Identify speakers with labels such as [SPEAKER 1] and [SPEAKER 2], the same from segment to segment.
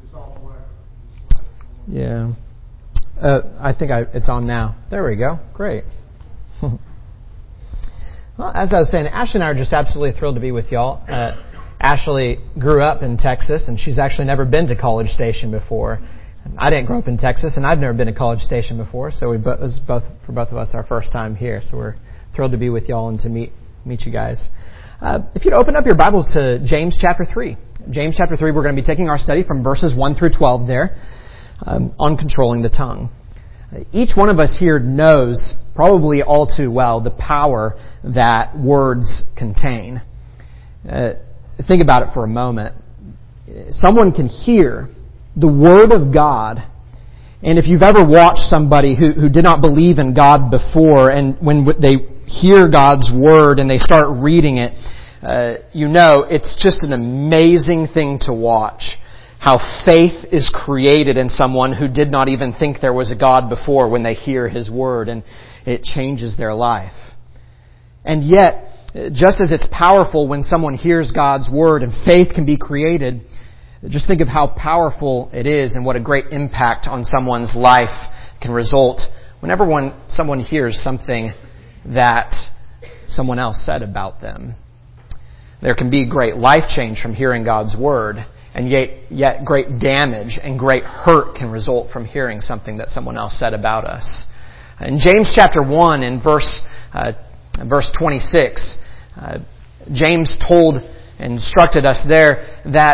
[SPEAKER 1] Yeah. I think it's on now. There we go. Great. Well, as I was saying, Ashley and I are just absolutely thrilled to be with y'all. Ashley grew up in Texas, and she's actually never been to College Station before. I didn't grow up in Texas, and I've never been to College Station before, so it was for both of us our first time here. So we're thrilled to be with y'all and to meet you guys. If you'd open up your Bible to James chapter 3. James chapter 3, we're going to be taking our study from verses 1 through 12 there on controlling the tongue. Each one of us here knows, probably all too well, the power that words contain. Think about it for a moment. Someone can hear the Word of God, and if you've ever watched somebody who did not believe in God before, and when they hear God's Word and they start reading it, it's just an amazing thing to watch. How faith is created in someone who did not even think there was a God before when they hear His Word, and it changes their life. And yet, just as it's powerful when someone hears God's Word and faith can be created, just think of how powerful it is and what a great impact on someone's life can result whenever someone hears something that someone else said about them. There can be great life change from hearing God's Word, and yet great damage and great hurt can result from hearing something that someone else said about us. In James chapter 1 in verse 26, James instructed us there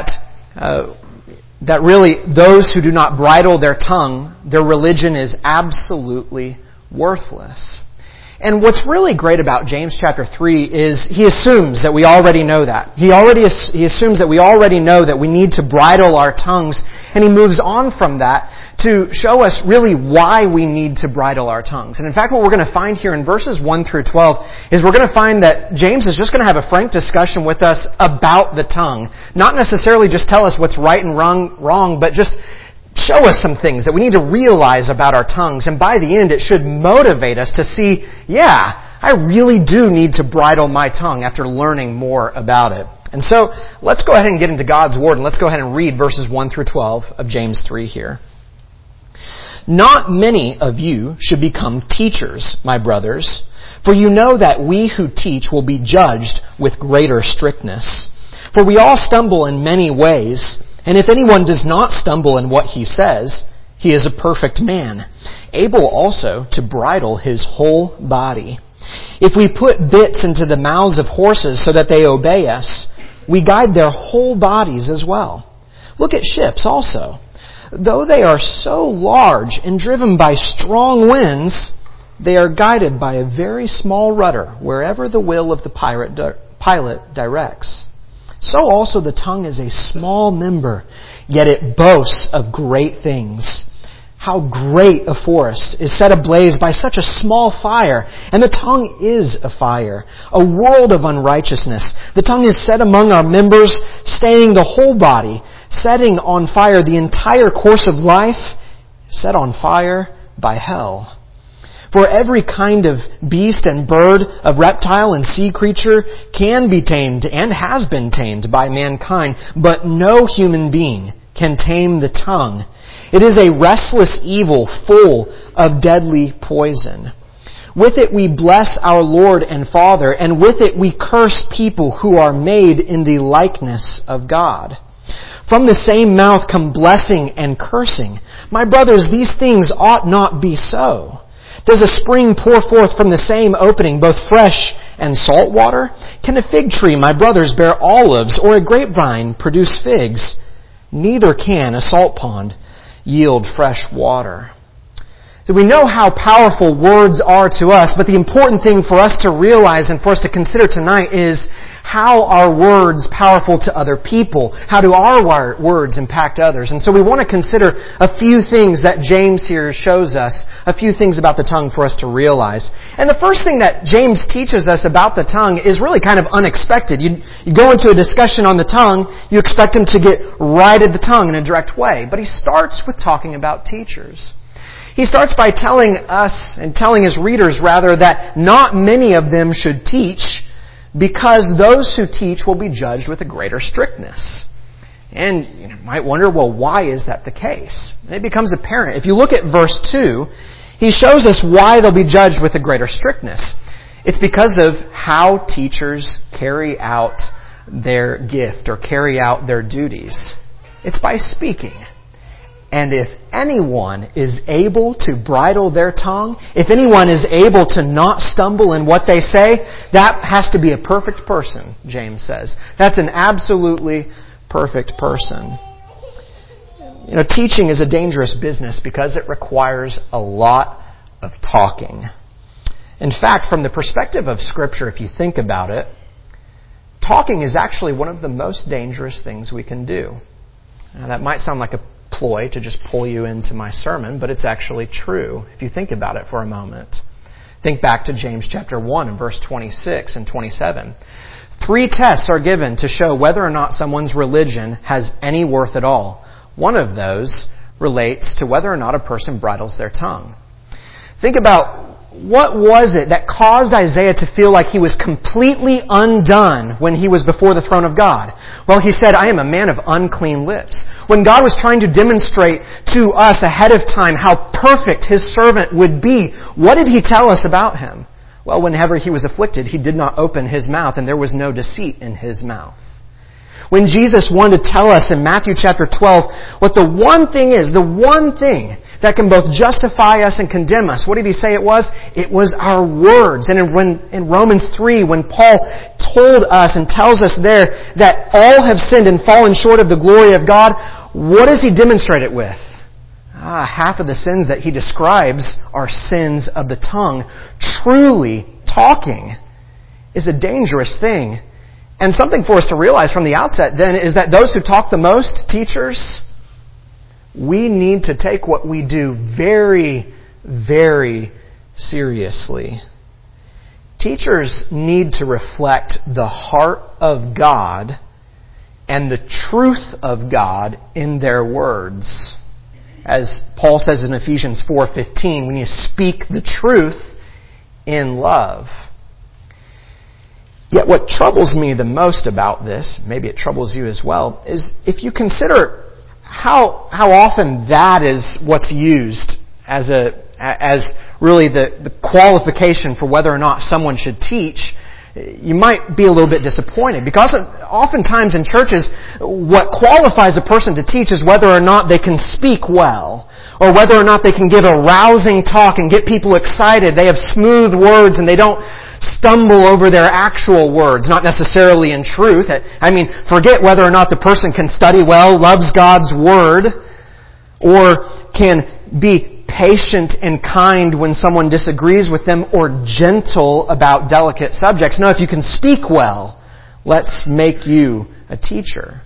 [SPEAKER 1] that really those who do not bridle their tongue, their religion is absolutely worthless. And what's really great about James chapter 3 is he assumes that we already know that. He assumes that we already know that we need to bridle our tongues, and he moves on from that to show us really why we need to bridle our tongues. And in fact, what we're going to find here in verses 1 through 12 is we're going to find that James is just going to have a frank discussion with us about the tongue. Not necessarily just tell us what's right and wrong, but just show us some things that we need to realize about our tongues. And by the end, it should motivate us to see, I really do need to bridle my tongue after learning more about it. And so, let's go ahead and get into God's Word, and let's go ahead and read verses 1 through 12 of James 3 here. Not many of you should become teachers, my brothers, for you know that we who teach will be judged with greater strictness. For we all stumble in many ways, and if anyone does not stumble in what he says, he is a perfect man, able also to bridle his whole body. If we put bits into the mouths of horses so that they obey us, we guide their whole bodies as well. Look at ships also. Though they are so large and driven by strong winds, they are guided by a very small rudder wherever the will of the pilot directs. So also the tongue is a small member, yet it boasts of great things. How great a forest is set ablaze by such a small fire, and the tongue is a fire, a world of unrighteousness. The tongue is set among our members, staining the whole body, setting on fire the entire course of life, set on fire by hell. For every kind of beast and bird, of reptile and sea creature can be tamed and has been tamed by mankind, but no human being can tame the tongue. It is a restless evil full of deadly poison. With it we bless our Lord and Father, and with it we curse people who are made in the likeness of God. From the same mouth come blessing and cursing. My brothers, these things ought not be so. Does a spring pour forth from the same opening both fresh and salt water? Can a fig tree, my brothers, bear olives, or a grapevine produce figs? Neither can a salt pond yield fresh water. So we know how powerful words are to us, but the important thing for us to realize and for us to consider tonight is how are words powerful to other people? How do our words impact others? And so we want to consider a few things that James here shows us, a few things about the tongue for us to realize. And the first thing that James teaches us about the tongue is really kind of unexpected. You go into a discussion on the tongue, you expect him to get right at the tongue in a direct way. But he starts with talking about teachers. He starts by telling us, and telling his readers rather, that not many of them should teach, because those who teach will be judged with a greater strictness. And you might wonder, well, why is that the case? And it becomes apparent. If you look at verse 2, he shows us why they'll be judged with a greater strictness. It's because of how teachers carry out their gift or carry out their duties. It's by speaking. And if anyone is able to bridle their tongue, if anyone is able to not stumble in what they say, that has to be a perfect person, James says. That's an absolutely perfect person. Teaching is a dangerous business because it requires a lot of talking. In fact, from the perspective of Scripture, if you think about it, talking is actually one of the most dangerous things we can do. Now, that might sound like a ploy to just pull you into my sermon, but it's actually true if you think about it for a moment. Think back to James chapter 1 and verse 26 and 27. 3 tests are given to show whether or not someone's religion has any worth at all. One of those relates to whether or not a person bridles their tongue. Think about what was it that caused Isaiah to feel like he was completely undone when he was before the throne of God? Well, he said, I am a man of unclean lips. When God was trying to demonstrate to us ahead of time how perfect His servant would be, what did He tell us about Him? Well, whenever He was afflicted, He did not open His mouth, and there was no deceit in His mouth. When Jesus wanted to tell us in Matthew chapter 12 what the one thing is, the one thing that can both justify us and condemn us, what did He say it was? It was our words. And in Romans 3, when Paul told us and tells us there that all have sinned and fallen short of the glory of God, what does He demonstrate it with? Half of the sins that He describes are sins of the tongue. Truly, talking is a dangerous thing. And something for us to realize from the outset then is that those who talk the most, teachers, we need to take what we do very, very seriously. Teachers need to reflect the heart of God and the truth of God in their words. As Paul says in Ephesians 4:15, when you speak the truth in love. Yet what troubles me the most about this, maybe it troubles you as well, is if you consider how often that is what's used as really the qualification for whether or not someone should teach, you might be a little bit disappointed. Because oftentimes in churches, what qualifies a person to teach is whether or not they can speak well, or whether or not they can give a rousing talk and get people excited. They have smooth words and they don't stumble over their actual words, not necessarily in truth. I mean, forget whether or not the person can study well, loves God's Word, or can be patient and kind when someone disagrees with them, or gentle about delicate subjects. No, if you can speak well, let's make you a teacher.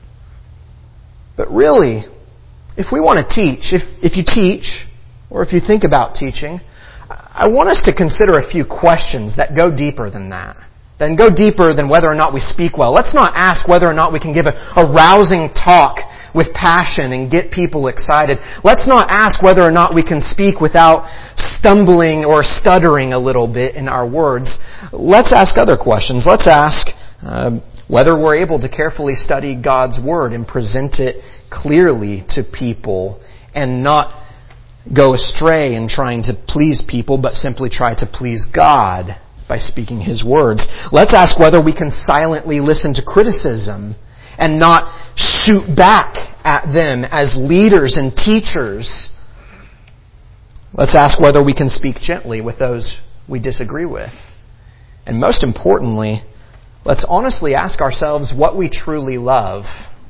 [SPEAKER 1] But really, if we want to teach, if you teach, or if you think about teaching, I want us to consider a few questions that go deeper than that. Then go deeper than whether or not we speak well. Let's not ask whether or not we can give a rousing talk with passion and get people excited. Let's not ask whether or not we can speak without stumbling or stuttering a little bit in our words. Let's ask other questions. Let's ask whether we're able to carefully study God's Word and present it clearly to people and not go astray in trying to please people, but simply try to please God by speaking His words. Let's ask whether we can silently listen to criticism and not shoot back at them as leaders and teachers. Let's ask whether we can speak gently with those we disagree with. And most importantly, let's honestly ask ourselves what we truly love.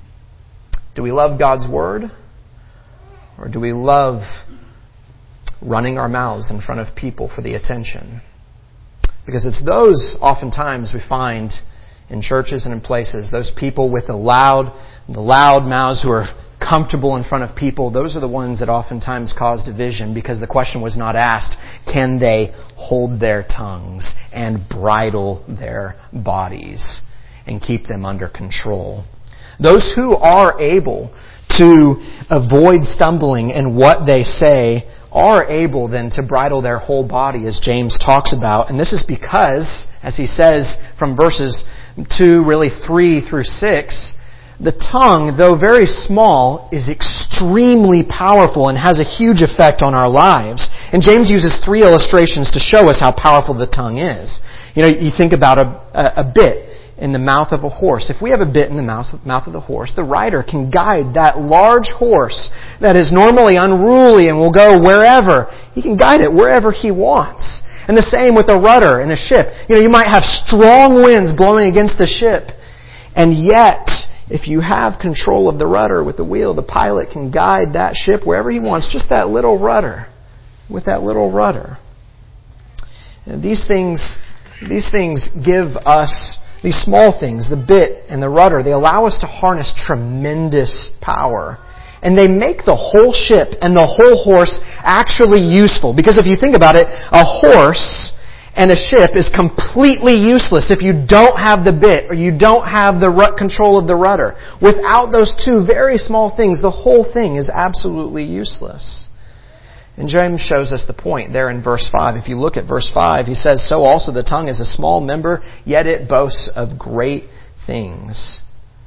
[SPEAKER 1] Do we love God's Word? Or do we love running our mouths in front of people for the attention? Because it's those oftentimes we find in churches and in places, those people with the loud mouths who are comfortable in front of people, those are the ones that oftentimes cause division, because the question was not asked, can they hold their tongues and bridle their bodies and keep them under control? Those who are able to avoid stumbling in what they say are able then to bridle their whole body, as James talks about. And this is because, as he says from verses 2, really 3 through 6, The tongue, though very small, is extremely powerful and has a huge effect on our lives. And James uses 3 illustrations to show us how powerful the tongue is. You think about a bit in the mouth of a horse. If we have a bit in the mouth of the horse, the rider can guide that large horse that is normally unruly and will go wherever. He can guide it wherever he wants. And the same with a rudder in a ship. You might have strong winds blowing against the ship, and yet, if you have control of the rudder with the wheel, the pilot can guide that ship wherever he wants, just that little rudder, with that little rudder. And these things give us, these small things, the bit and the rudder, they allow us to harness tremendous power. And they make the whole ship and the whole horse actually useful. Because if you think about it, a horse and a ship is completely useless if you don't have the bit or you don't have the control of the rudder. Without those 2 very small things, the whole thing is absolutely useless. And James shows us the point there in verse 5. If you look at verse 5, he says, "So also the tongue is a small member, yet it boasts of great things.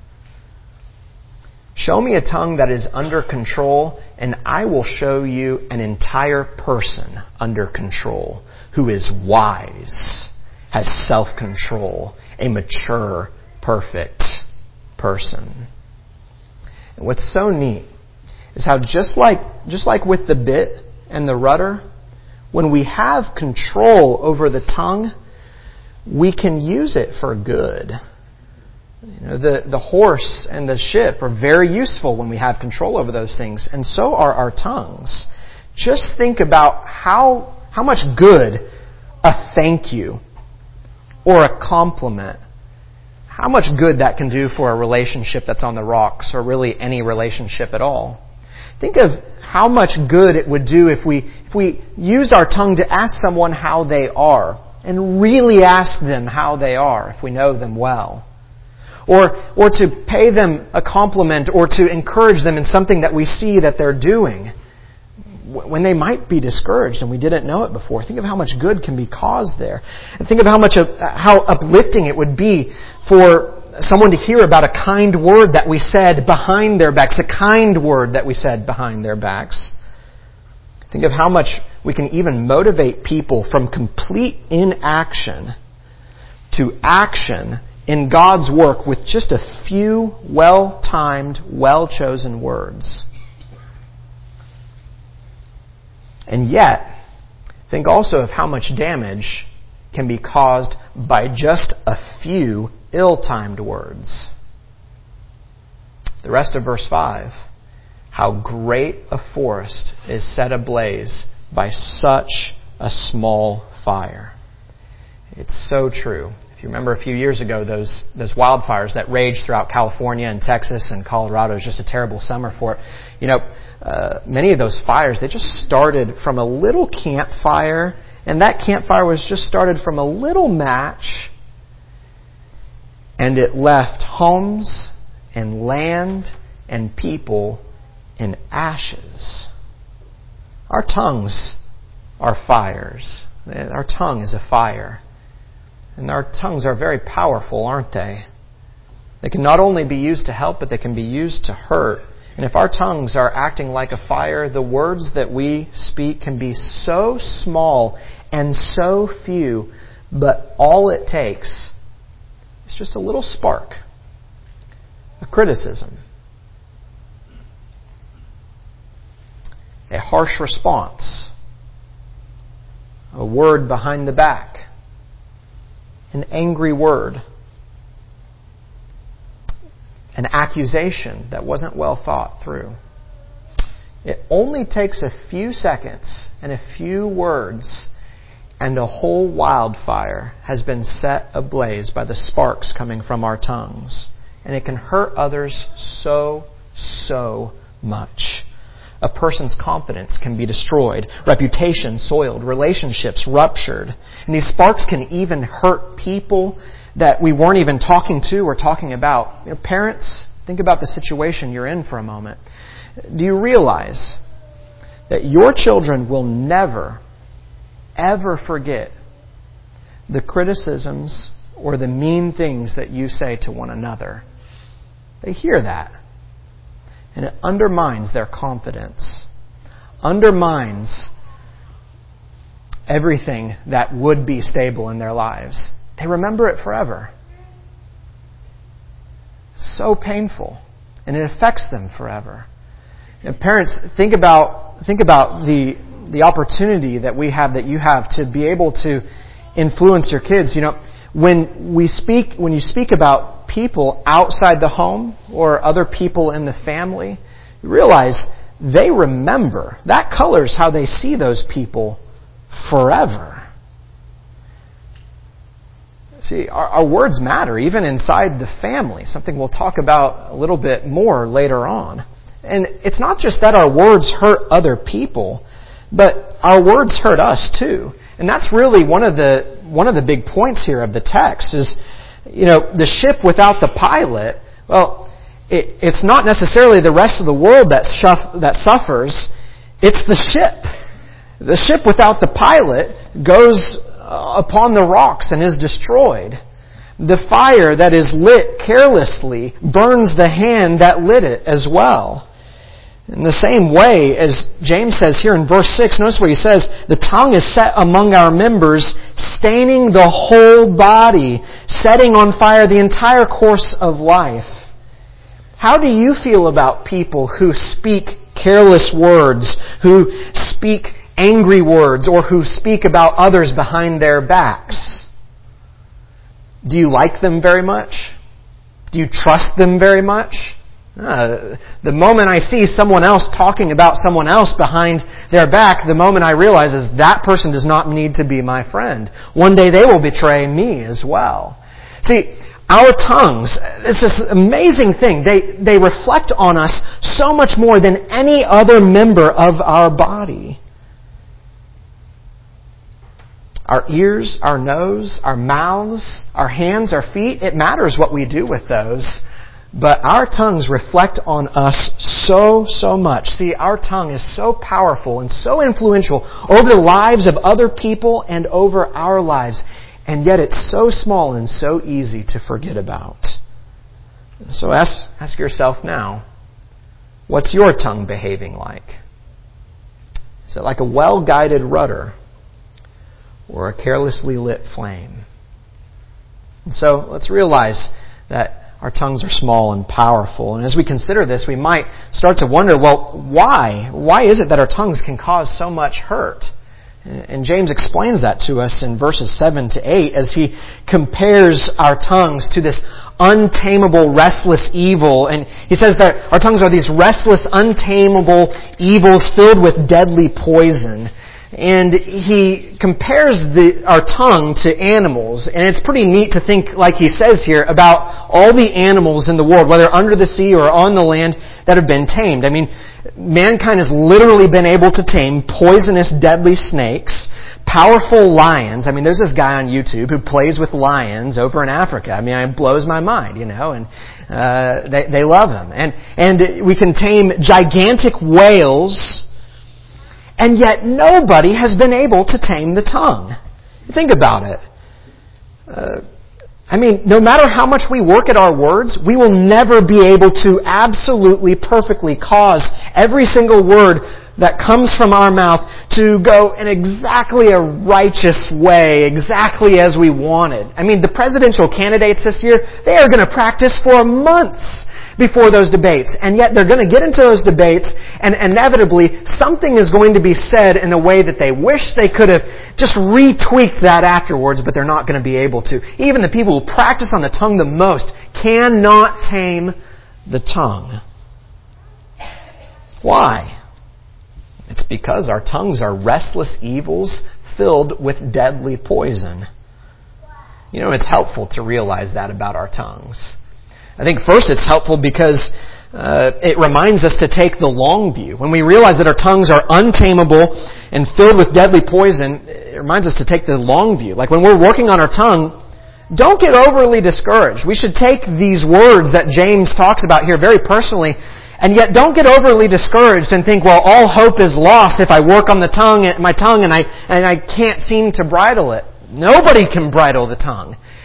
[SPEAKER 1] Show me a tongue that is under control, and I will show you an entire person under control, who is wise, has self-control, a mature, perfect person." And what's so neat is how just like with the bit and the rudder, when we have control over the tongue, we can use it for good. The horse and the ship are very useful when we have control over those things, and so are our tongues. Just think about how much good a thank you or a compliment, how much good that can do for a relationship that's on the rocks, or really any relationship at all. Think of how much good it would do if we use our tongue to ask someone how they are, and really ask them how they are if we know them well. Or to pay them a compliment, or to encourage them in something that we see that they're doing when they might be discouraged and we didn't know it before. Think of how much good can be caused there. And think of how uplifting it would be for someone to hear about a kind word that we said behind their backs, a kind word that we said behind their backs. Think of how much we can even motivate people from complete inaction to action in God's work with just a few well-timed, well-chosen words. And yet, think also of how much damage can be caused by just a few ill-timed words. The rest of verse 5. How great a forest is set ablaze by such a small fire. It's so true. If you remember a few years ago, those wildfires that raged throughout California and Texas and Colorado, it was just a terrible summer for it. Many of those fires, they just started from a little campfire, and that campfire was just started from a little match, and it left homes and land and people in ashes. Our tongues are fires. Our tongue is a fire. And our tongues are very powerful, aren't they? They can not only be used to help, but they can be used to hurt. And if our tongues are acting like a fire, the words that we speak can be so small and so few, but all it takes is just a little spark, a criticism, a harsh response, a word behind the back, an angry word, an accusation that wasn't well thought through. It only takes a few seconds and a few words, and a whole wildfire has been set ablaze by the sparks coming from our tongues. And it can hurt others so much. A person's confidence can be destroyed, reputation soiled, relationships ruptured. And these sparks can even hurt people that we weren't even talking to or talking about. Parents, think about the situation you're in for a moment. Do you realize that your children will never, ever forget the criticisms or the mean things that you say to one another? They hear that. And it undermines their confidence. Undermines everything that would be stable in their lives. They remember it forever. So painful. And it affects them forever. And parents, think about the opportunity that we have, that you have, to be able to influence your kids. When you speak about people outside the home or other people in the family, you realize they remember. That colors how they see those people forever. See, our words matter, even inside the family, something we'll talk about a little bit more later on. And it's not just that our words hurt other people, but our words hurt us too. And that's really one of the big points here of the text is, the ship without the pilot, well, it's not necessarily the rest of the world that suffers, it's the ship. The ship without the pilot goes upon the rocks and is destroyed. The fire that is lit carelessly burns the hand that lit it as well. In the same way, as James says here in verse 6, notice what he says, the tongue is set among our members, staining the whole body, setting on fire the entire course of life. How do you feel about people who speak careless words, who speak angry words, or who speak about others behind their backs? Do you like them very much? Do you trust them very much? The moment I see someone else talking about someone else behind their back, the moment I realize is that person does not need to be my friend. One day they will betray me as well. See, our tongues, it's this amazing thing. They reflect on us so much more than any other member of our body. Our ears, our nose, our mouths, our hands, our feet, it matters what we do with those. But our tongues reflect on us so much. See, our tongue is so powerful and so influential over the lives of other people and over our lives. And yet it's so small and so easy to forget about. So ask yourself now, what's your tongue behaving like? Is it like a well-guided rudder or a carelessly lit flame? And so let's realize that our tongues are small and powerful. And as we consider this, we might start to wonder, well, why? Why is it that our tongues can cause so much hurt? And James explains that to us in verses 7 to 8 as he compares our tongues to this untamable, restless evil. And he says that our tongues are these restless, untamable evils filled with deadly poison. And he compares our tongue to animals. And it's pretty neat to think, like he says here, about all the animals in the world, whether under the sea or on the land, that have been tamed. I mean, mankind has literally been able to tame poisonous, deadly snakes, powerful lions. I mean, there's this guy on YouTube who plays with lions over in Africa. I mean, it blows my mind, and they love him. And we can tame gigantic whales. And yet nobody has been able to tame the tongue. Think about it. No matter how much we work at our words, we will never be able to absolutely perfectly cause every single word that comes from our mouth to go in exactly a righteous way, exactly as we wanted. I mean, the presidential candidates this year, they are going to practice for months before those debates. And yet they're going to get into those debates and inevitably something is going to be said in a way that they wish they could have just retweaked that afterwards, but they're not going to be able to. Even the people who practice on the tongue the most cannot tame the tongue. Why? It's because our tongues are restless evils filled with deadly poison. It's helpful to realize that about our tongues. I think first it's helpful because it reminds us to take the long view. When we realize that our tongues are untamable and filled with deadly poison, it reminds us to take the long view. Like when we're working on our tongue, don't get overly discouraged. We should take these words that James talks about here very personally, and yet don't get overly discouraged and think, well, all hope is lost if I work on my tongue and I can't seem to bridle it. Nobody can bridle the tongue.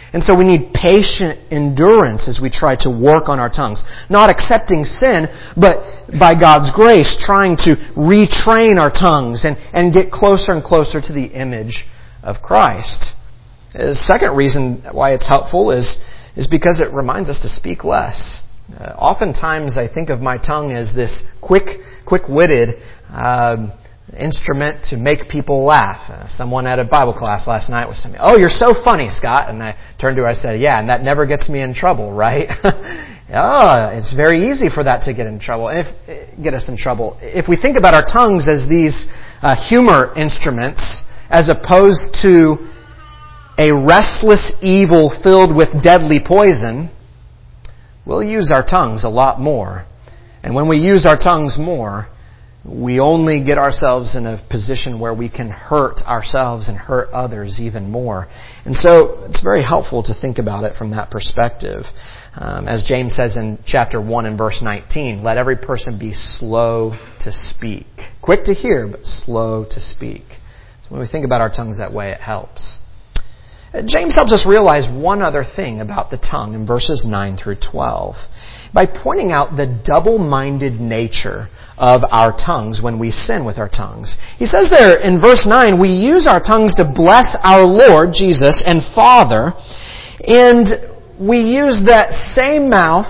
[SPEAKER 1] And so we need patient endurance as we try to work on our tongues. Not accepting sin, but by God's grace, trying to retrain our tongues and get closer and closer to the image of Christ. The second reason why it's helpful is because it reminds us to speak less. Oftentimes I think of my tongue as this quick-witted instrument to make people laugh. Someone at a Bible class last night was saying, "Oh, you're so funny, Scott." And I turned to her, I said, "Yeah, and that never gets me in trouble, right?" It's very easy for that to get us in trouble. If we think about our tongues as these humor instruments, as opposed to a restless evil filled with deadly poison, we'll use our tongues a lot more. And when we use our tongues more, we only get ourselves in a position where we can hurt ourselves and hurt others even more. And so it's very helpful to think about it from that perspective. As James says in chapter 1 and verse 19, let every person be slow to speak. Quick to hear, but slow to speak. So when we think about our tongues that way, it helps. James helps us realize one other thing about the tongue in verses 9 through 12 by pointing out the double-minded nature of our tongues when we sin with our tongues. He says there in verse 9, we use our tongues to bless our Lord Jesus and Father, and we use that same mouth,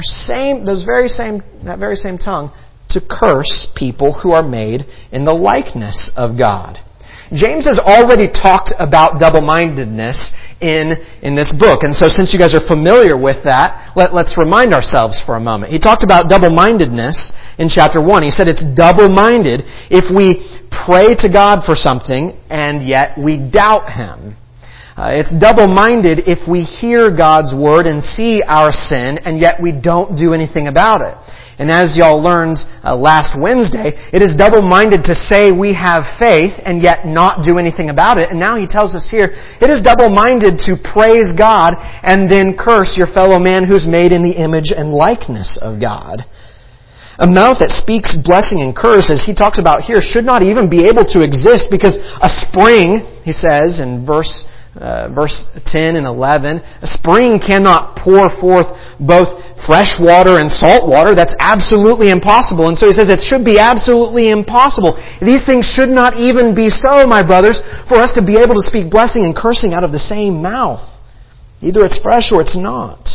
[SPEAKER 1] that very same tongue, to curse people who are made in the likeness of God. James has already talked about double-mindedness in this book. And so since you guys are familiar with that, let's remind ourselves for a moment. He talked about double-mindedness in chapter 1. He said it's double-minded if we pray to God for something and yet we doubt Him. It's double-minded if we hear God's Word and see our sin and yet we don't do anything about it. And as y'all learned last Wednesday, it is double-minded to say we have faith and yet not do anything about it. And now he tells us here, it is double-minded to praise God and then curse your fellow man who's made in the image and likeness of God. A mouth that speaks blessing and curse, as he talks about here, should not even be able to exist because a spring, he says in verse 10 and 11, a spring cannot pour forth both fresh water and salt water. That's absolutely impossible. And so he says it should be absolutely impossible. These things should not even be so, my brothers, for us to be able to speak blessing and cursing out of the same mouth. Either it's fresh or it's not.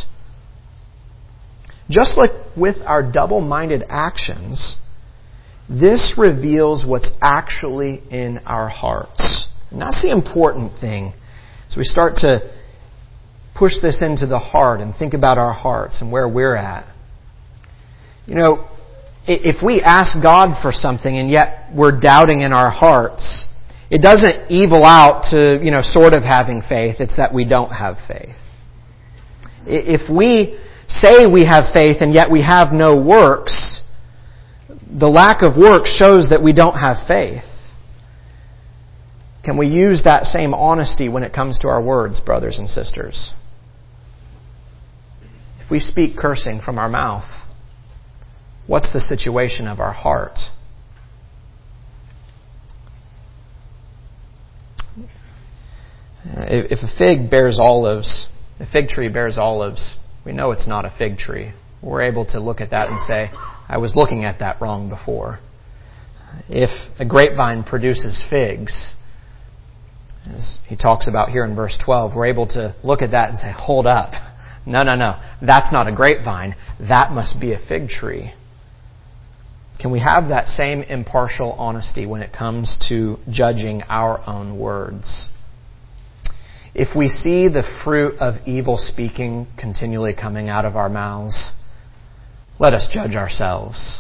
[SPEAKER 1] Just like with our double-minded actions, this reveals what's actually in our hearts. And that's the important thing. So we start to push this into the heart and think about our hearts and where we're at. You know, if we ask God for something and yet we're doubting in our hearts, it doesn't evil out to, sort of having faith. It's that we don't have faith. If we say we have faith and yet we have no works, the lack of works shows that we don't have faith. Can we use that same honesty when it comes to our words, brothers and sisters? If we speak cursing from our mouth, what's the situation of our heart? If a fig tree bears olives, we know it's not a fig tree. We're able to look at that and say, I was looking at that wrong before. If a grapevine produces figs, as he talks about here in verse 12, we're able to look at that and say, hold up. No. That's not a grapevine. That must be a fig tree. Can we have that same impartial honesty when it comes to judging our own words? If we see the fruit of evil speaking continually coming out of our mouths, let us judge ourselves.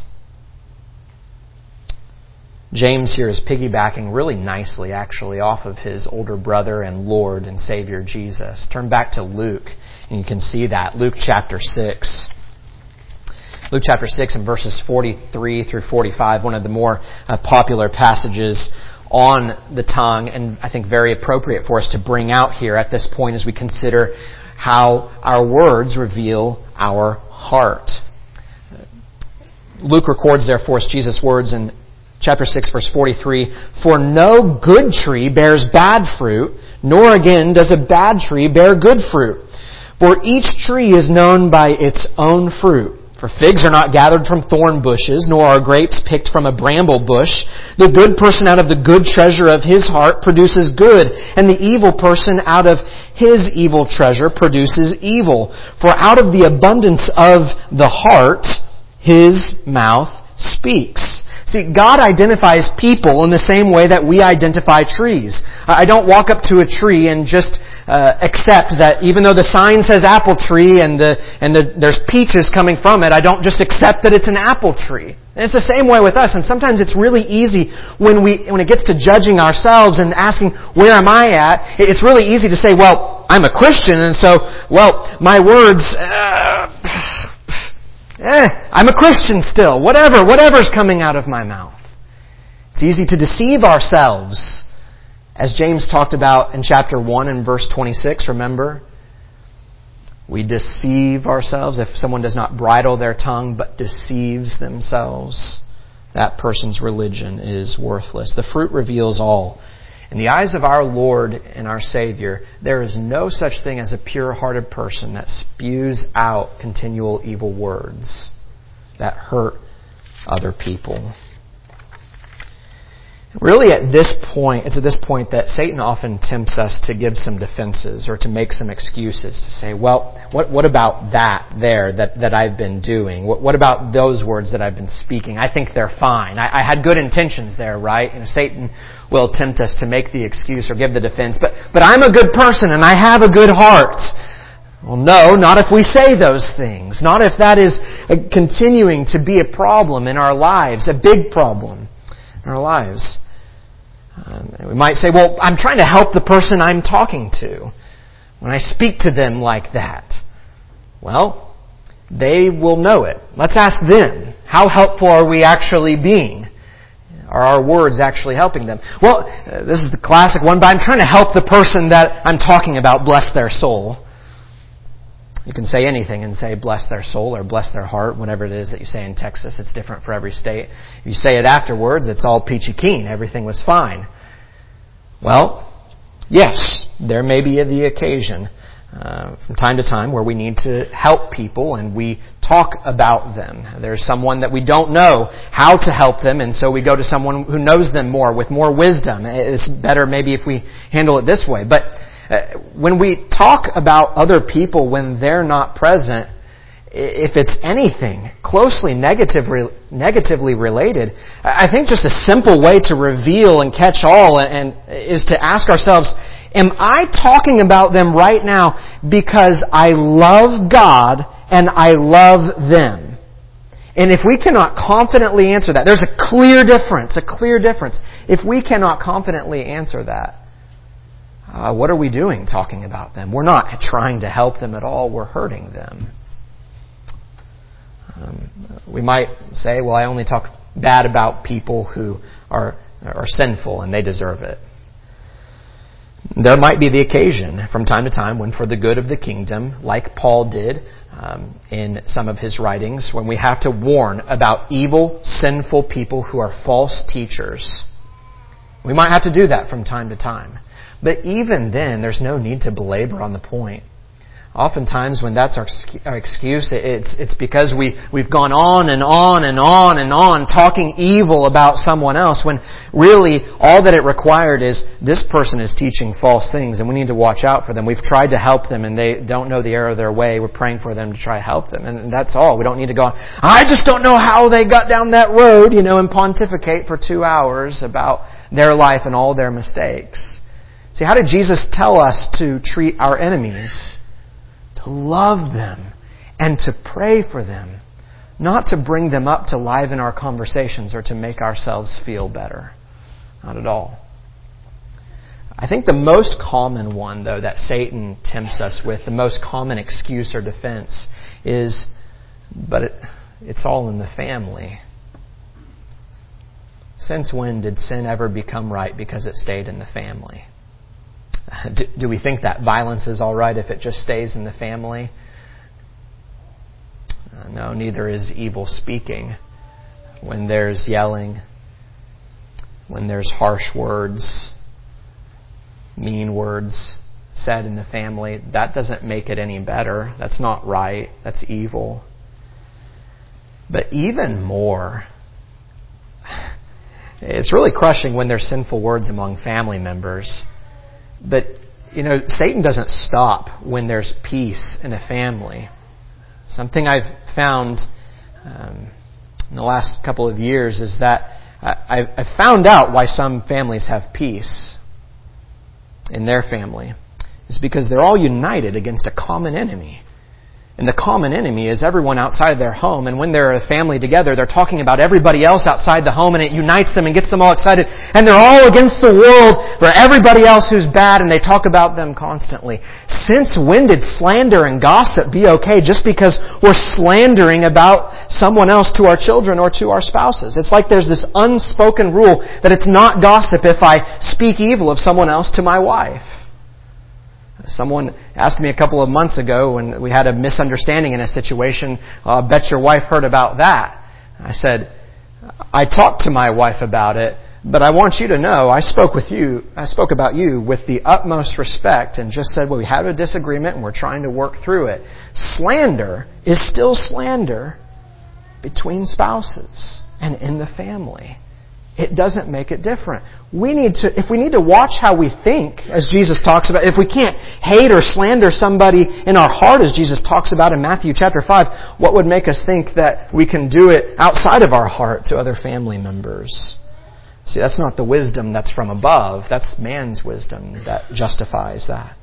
[SPEAKER 1] James here is piggybacking really nicely, actually, off of his older brother and Lord and Savior Jesus. Turn back to Luke, and you can see that. Luke chapter 6. Luke chapter 6 and verses 43 through 45, one of the more popular passages on the tongue, and I think very appropriate for us to bring out here at this point as we consider how our words reveal our heart. Luke records there for us Jesus' words in chapter 6, verse 43, "For no good tree bears bad fruit, nor again does a bad tree bear good fruit. For each tree is known by its own fruit. For figs are not gathered from thorn bushes, nor are grapes picked from a bramble bush. The good person out of the good treasure of his heart produces good, and the evil person out of his evil treasure produces evil. For out of the abundance of the heart, his mouth speaks." See, God identifies people in the same way that we identify trees. I don't walk up to a tree and just accept that even though the sign says apple tree and there's peaches coming from it, I don't just accept that it's an apple tree. And it's the same way with us. And sometimes it's really easy when it gets to judging ourselves and asking, where am I at? It's really easy to say, well, I'm a Christian, and so, well, my words, I'm a Christian still. Whatever's coming out of my mouth. It's easy to deceive ourselves. As James talked about in chapter 1 and verse 26, remember? We deceive ourselves. If someone does not bridle their tongue but deceives themselves, that person's religion is worthless. The fruit reveals all. In the eyes of our Lord and our Savior, there is no such thing as a pure-hearted person that spews out continual evil words that hurt other people. Really, it's at this point that Satan often tempts us to give some defenses or to make some excuses to say, well, what about that I've been doing? What about those words that I've been speaking? I think they're fine. I had good intentions there, right? Satan will tempt us to make the excuse or give the defense, but I'm a good person and I have a good heart. Well, no, not if we say those things. Not if that is continuing to be a problem in our lives, a big problem in our lives. We might say, well, I'm trying to help the person I'm talking to when I speak to them like that. Well, they will know it. Let's ask them. How helpful are we actually being? Are our words actually helping them? Well, this is the classic one, but I'm trying to help the person that I'm talking about, bless their soul. You can say anything and say bless their soul or bless their heart, whatever it is that you say in Texas. It's different for every state. If you say it afterwards, it's all peachy keen. Everything was fine. Well, yes, there may be the occasion from time to time where we need to help people and we talk about them. There's someone that we don't know how to help them, and so we go to someone who knows them more with more wisdom. It's better maybe if we handle it this way. But when we talk about other people when they're not present, if it's anything closely negatively related, I think just a simple way to reveal and catch all and is to ask ourselves, am I talking about them right now because I love God and I love them? And if we cannot confidently answer that, there's a clear difference. If we cannot confidently answer that, what are we doing talking about them? We're not trying to help them at all. We're hurting them. We might say, well, I only talk bad about people who are sinful and they deserve it. There might be the occasion from time to time when for the good of the kingdom, like Paul did in some of his writings, when we have to warn about evil, sinful people who are false teachers. We might have to do that from time to time. But even then, there's no need to belabor on the point. Oftentimes, when that's our excuse, it's because we've gone on and on and on and on talking evil about someone else, when really all that it required is this person is teaching false things and we need to watch out for them. We've tried to help them and they don't know the error of their way. We're praying for them to try to help them. And that's all. We don't need to go on, I just don't know how they got down that road, and pontificate for 2 hours about their life and all their mistakes. See, how did Jesus tell us to treat our enemies? To love them and to pray for them. Not to bring them up to liven our conversations or to make ourselves feel better. Not at all. I think the most common one, though, that Satan tempts us with, the most common excuse or defense is, but it's all in the family. Since when did sin ever become right because it stayed in the family? Do we think that violence is all right if it just stays in the family? No, neither is evil speaking. When there's yelling, when there's harsh words, mean words said in the family, that doesn't make it any better. That's not right. That's evil. But even more, it's really crushing when there's sinful words among family members. But, Satan doesn't stop when there's peace in a family. Something I've found in the last couple of years is that I've found out why some families have peace in their family. It's because they're all united against a common enemy. And the common enemy is everyone outside their home. And when they're a family together, they're talking about everybody else outside the home, and it unites them and gets them all excited. And they're all against the world for everybody else who's bad, and they talk about them constantly. Since when did slander and gossip be okay just because we're slandering about someone else to our children or to our spouses? It's like there's this unspoken rule that it's not gossip if I speak evil of someone else to my wife. Someone asked me a couple of months ago when we had a misunderstanding in a situation, I bet your wife heard about that. I said, I talked to my wife about it, but I want you to know I spoke about you with the utmost respect and just said, well, we had a disagreement and we're trying to work through it. Slander is still slander between spouses and in the family. It doesn't make it different. If we need to watch how we think, as Jesus talks about, if we can't hate or slander somebody in our heart, as Jesus talks about in Matthew chapter 5, what would make us think that we can do it outside of our heart to other family members? See, that's not the wisdom that's from above. That's man's wisdom that justifies that.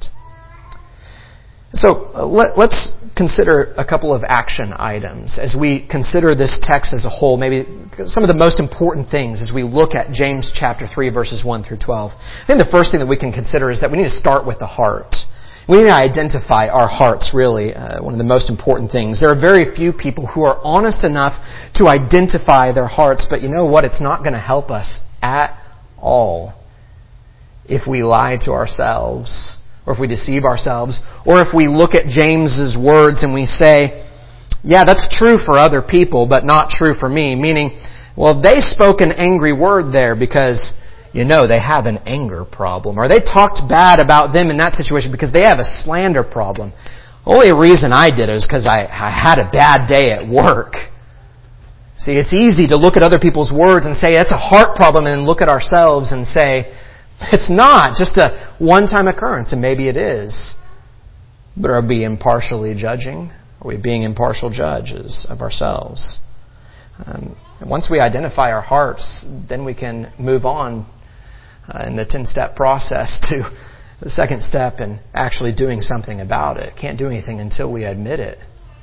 [SPEAKER 1] So let's consider a couple of action items as we consider this text as a whole, maybe some of the most important things as we look at James chapter 3, verses 1 through 12. I think the first thing that we can consider is that we need to start with the heart. We need to identify our hearts, really, one of the most important things. There are very few people who are honest enough to identify their hearts, but you know what? It's not going to help us at all if we lie to ourselves, or if we deceive ourselves, or if we look at James's words and we say, yeah, that's true for other people, but not true for me. Meaning, well, they spoke an angry word there because, they have an anger problem. Or they talked bad about them in that situation because they have a slander problem. The only reason I did it was because I had a bad day at work. See, it's easy to look at other people's words and say, it's a heart problem, and then look at ourselves and say, it's not just a one-time occurrence, and maybe it is. But are we impartially judging? Are we being impartial judges of ourselves? And once we identify our hearts, then we can move on in the 10-step process to the second step and actually doing something about it. Can't do anything until we admit it.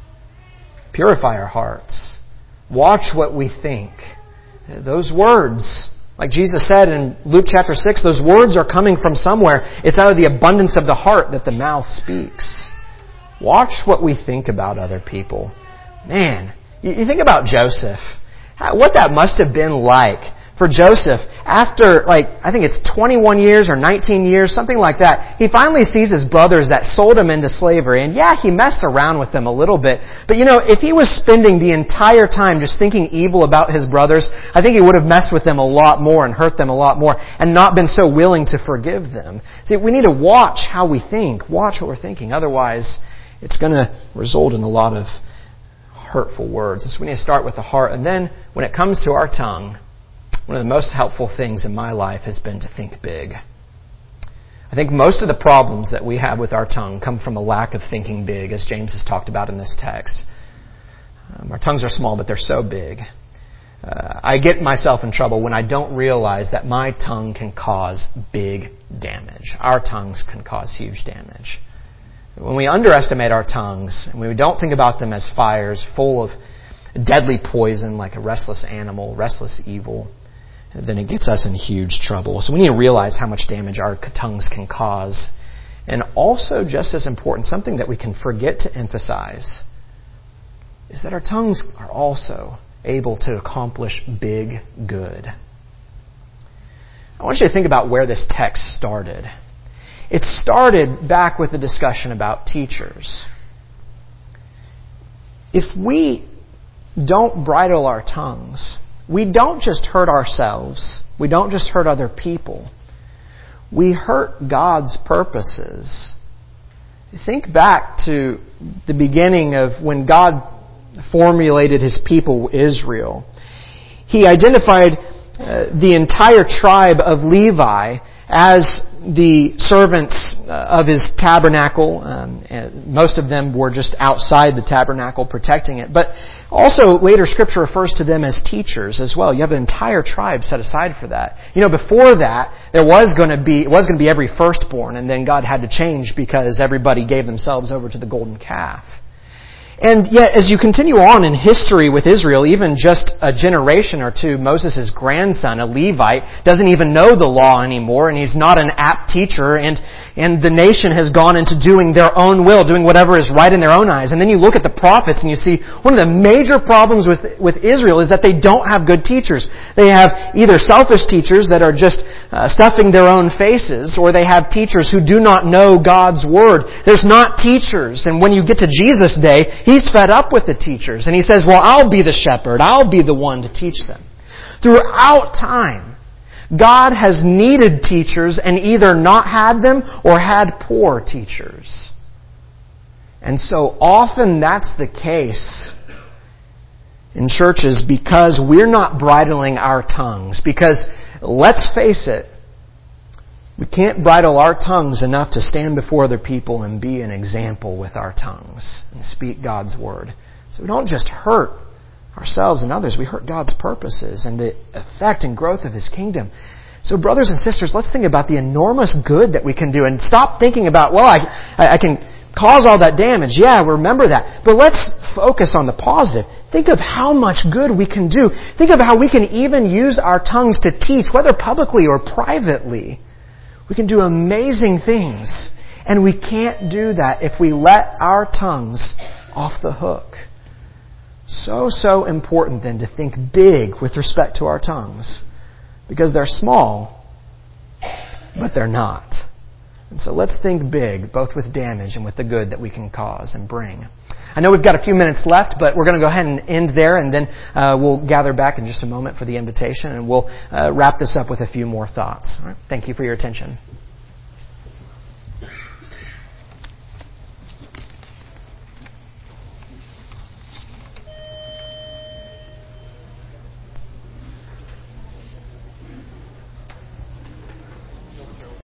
[SPEAKER 1] Purify our hearts. Watch what we think. Those words, like Jesus said in Luke chapter 6, those words are coming from somewhere. It's out of the abundance of the heart that the mouth speaks. Watch what we think about other people. Man, you think about Joseph. What that must have been like for Joseph after, I think it's 21 years or 19 years, something like that. He finally sees his brothers that sold him into slavery. And yeah, he messed around with them a little bit. But if he was spending the entire time just thinking evil about his brothers, I think he would have messed with them a lot more and hurt them a lot more and not been so willing to forgive them. See, we need to watch how we think. Watch what we're thinking. Otherwise, it's going to result in a lot of hurtful words. So we need to start with the heart. And then when it comes to our tongue, one of the most helpful things in my life has been to think big. I think most of the problems that we have with our tongue come from a lack of thinking big, as James has talked about in this text. Our tongues are small, but they're so big. I get myself in trouble when I don't realize that my tongue can cause big damage. Our tongues can cause huge damage. When we underestimate our tongues, and we don't think about them as fires full of deadly poison like a restless animal, restless evil, then it gets us in huge trouble. So we need to realize how much damage our tongues can cause. And also, just as important, something that we can forget to emphasize is that our tongues are also able to accomplish big good. I want you to think about where this text started. It started back with the discussion about teachers. If we don't bridle our tongues, we don't just hurt ourselves We don't just hurt other people. We hurt God's purposes. Think back to the beginning of when God formulated His people, Israel. He identified the entire tribe of Levi as the servants of His tabernacle. Most of them were just outside the tabernacle protecting it. But also later Scripture refers to them as teachers as well. You have an entire tribe set aside for that. Before that, it was going to be every firstborn, and then God had to change because everybody gave themselves over to the golden calf. And yet, as you continue on in history with Israel, even just a generation or two, Moses' grandson, a Levite, doesn't even know the law anymore, and he's not an apt teacher, and the nation has gone into doing their own will, doing whatever is right in their own eyes. And then you look at the prophets and you see one of the major problems with Israel is that they don't have good teachers. They have either selfish teachers that are just stuffing their own faces, or they have teachers who do not know God's Word. There's not teachers. And when you get to Jesus' day, He's fed up with the teachers. And He says, well, I'll be the shepherd. I'll be the one to teach them. Throughout time, God has needed teachers and either not had them or had poor teachers. And so often that's the case in churches because we're not bridling our tongues. Because, let's face it, we can't bridle our tongues enough to stand before other people and be an example with our tongues and speak God's Word. So we don't just hurt ourselves and others, we hurt God's purposes and the effect and growth of His kingdom. So brothers and sisters, let's think about the enormous good that we can do and stop thinking about, well, I can cause all that damage. Yeah, remember that. But let's focus on the positive. Think of how much good we can do. Think of how we can even use our tongues to teach, whether publicly or privately. We can do amazing things. And we can't do that if we let our tongues off the hook. So important then to think big with respect to our tongues. Because they're small, but they're not. And so let's think big, both with damage and with the good that we can cause and bring. I know we've got a few minutes left, but we're going to go ahead and end there, and then we'll gather back in just a moment for the invitation, and we'll wrap this up with a few more thoughts. All right? Thank you for your attention.